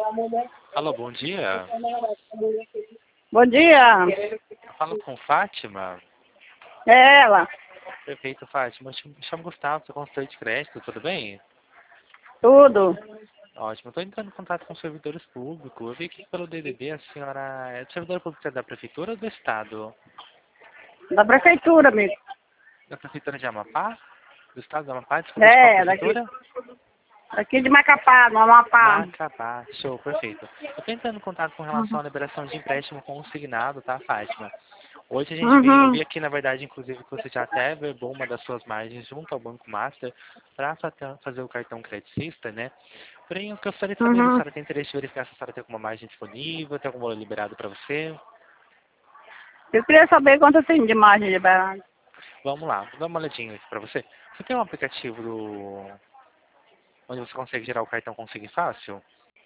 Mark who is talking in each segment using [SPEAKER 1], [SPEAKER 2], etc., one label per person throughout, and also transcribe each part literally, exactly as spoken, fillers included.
[SPEAKER 1] Alô, bom dia.
[SPEAKER 2] Bom dia.
[SPEAKER 1] Eu falo com Fátima.
[SPEAKER 2] É ela.
[SPEAKER 1] Perfeito, Fátima. Eu me chamo Gustavo, sou consultor de crédito, tudo bem?
[SPEAKER 2] Tudo.
[SPEAKER 1] Ótimo. Estou entrando em contato com servidores públicos. Eu vi aqui pelo D D B a senhora é servidora pública da Prefeitura ou do Estado?
[SPEAKER 2] Da prefeitura, amigo.
[SPEAKER 1] Da Prefeitura de Amapá? Do Estado de Amapá? Desculpa, de qual
[SPEAKER 2] É, daqui,
[SPEAKER 1] prefeitura?
[SPEAKER 2] daqui de Macapá, no Amapá.
[SPEAKER 1] Macapá. Show, perfeito. Eu estou entrando em contato com relação à liberação de empréstimo consignado, tá, Fátima? Hoje a gente vi, eu
[SPEAKER 2] Uhum.
[SPEAKER 1] vi aqui, na verdade, inclusive, que você já até verbou uma das suas margens junto ao Banco Master para fazer o cartão credicista, né? Porém, eu gostaria de saber se a
[SPEAKER 2] Uhum.
[SPEAKER 1] senhora tem interesse em verificar se a senhora tem alguma margem disponível, tem algum valor liberado para você.
[SPEAKER 2] Eu queria saber quanto tem de margem liberada.
[SPEAKER 1] Vamos lá, vou dar uma olhadinha aqui para você. Você tem um aplicativo do... onde você consegue gerar o cartão Consigne Fácil?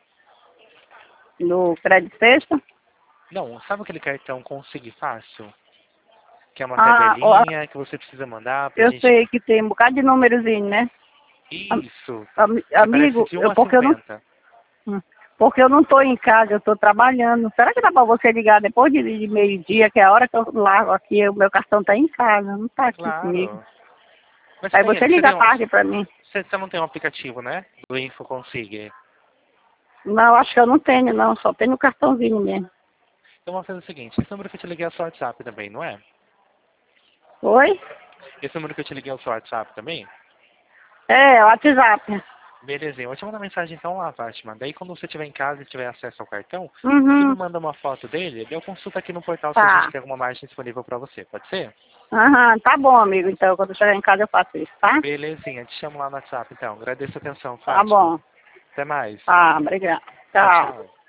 [SPEAKER 2] Do crédito sexta?
[SPEAKER 1] Não, sabe aquele cartão Consigne Fácil? Que é uma
[SPEAKER 2] Ah, ó,
[SPEAKER 1] tabelinha que você precisa mandar pra
[SPEAKER 2] eu
[SPEAKER 1] gente...
[SPEAKER 2] sei que tem um bocado de númerozinho, né? Am-
[SPEAKER 1] Isso,
[SPEAKER 2] am-
[SPEAKER 1] que aparece
[SPEAKER 2] Amigo,
[SPEAKER 1] de um
[SPEAKER 2] eu,
[SPEAKER 1] a
[SPEAKER 2] porque eu não...
[SPEAKER 1] cinquenta.
[SPEAKER 2] hum, Porque eu não estou em casa, eu estou trabalhando. Será que dá para você ligar depois de, de meio-dia, que é a hora que eu largo aqui, o meu cartão está em casa, não está aqui comigo.
[SPEAKER 1] Claro. Mas você,
[SPEAKER 2] Aí
[SPEAKER 1] tem,
[SPEAKER 2] você
[SPEAKER 1] você,
[SPEAKER 2] liga
[SPEAKER 1] tem
[SPEAKER 2] à
[SPEAKER 1] um,
[SPEAKER 2] tarde para mim.
[SPEAKER 1] você, você não tem um aplicativo, né? Do InfoConsig.
[SPEAKER 2] Não, acho que eu não tenho, não. Só tenho o cartãozinho mesmo.
[SPEAKER 1] Então vamos fazer o seguinte, esse número que eu te liguei é o seu WhatsApp também, não é?
[SPEAKER 2] Oi?
[SPEAKER 1] Esse número que eu te liguei é o seu WhatsApp também?
[SPEAKER 2] É, WhatsApp.
[SPEAKER 1] Belezinha, eu vou te mandar mensagem então lá, Fátima. Daí quando você estiver em casa e tiver acesso ao cartão, você me
[SPEAKER 2] Uhum.
[SPEAKER 1] manda uma foto dele, daí eu consulto aqui no portal se a gente
[SPEAKER 2] Tá.
[SPEAKER 1] tem alguma margem disponível pra você, pode ser?
[SPEAKER 2] Aham, tá bom, amigo. Então, quando eu chegar em casa eu faço isso, tá?
[SPEAKER 1] Belezinha, te chamo lá no WhatsApp então. Agradeço a atenção,
[SPEAKER 2] Tá
[SPEAKER 1] Fátima.
[SPEAKER 2] bom.
[SPEAKER 1] Até mais.
[SPEAKER 2] Tá, obrigada.
[SPEAKER 1] Tchau,
[SPEAKER 2] Tchau.
[SPEAKER 1] tchau.